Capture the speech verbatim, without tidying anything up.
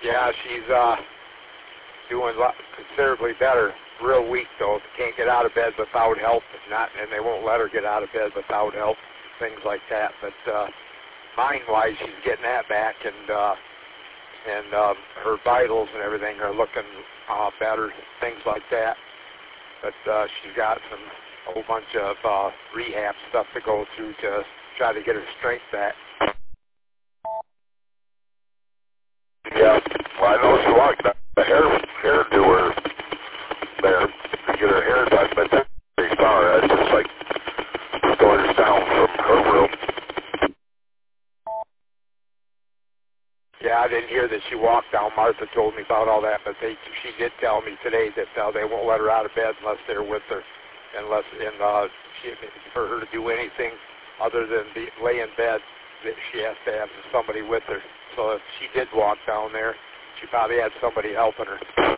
Yeah, she's uh, doing lo- considerably better. Real weak though. Can't get out of bed without help, not, and they won't let her get out of bed without help. Things like that. But uh, mind-wise, she's getting that back, and uh, and um, her vitals and everything are looking uh, better. Things like that. But uh, she's got some a whole bunch of uh, rehab stuff to go through to try to get her strength back. Yeah, well, I know she walked the, the hair hair doer there to get her hair done, but that's pretty far. That's just like two doors down from her room. Yeah, I didn't hear that she walked down. Martha told me about all that, but they she did tell me today that uh, they won't let her out of bed unless they're with her, unless and uh, she for her to do anything other than be, lay in bed, that she has to have somebody with her. So if she did walk down there, she probably had somebody helping her.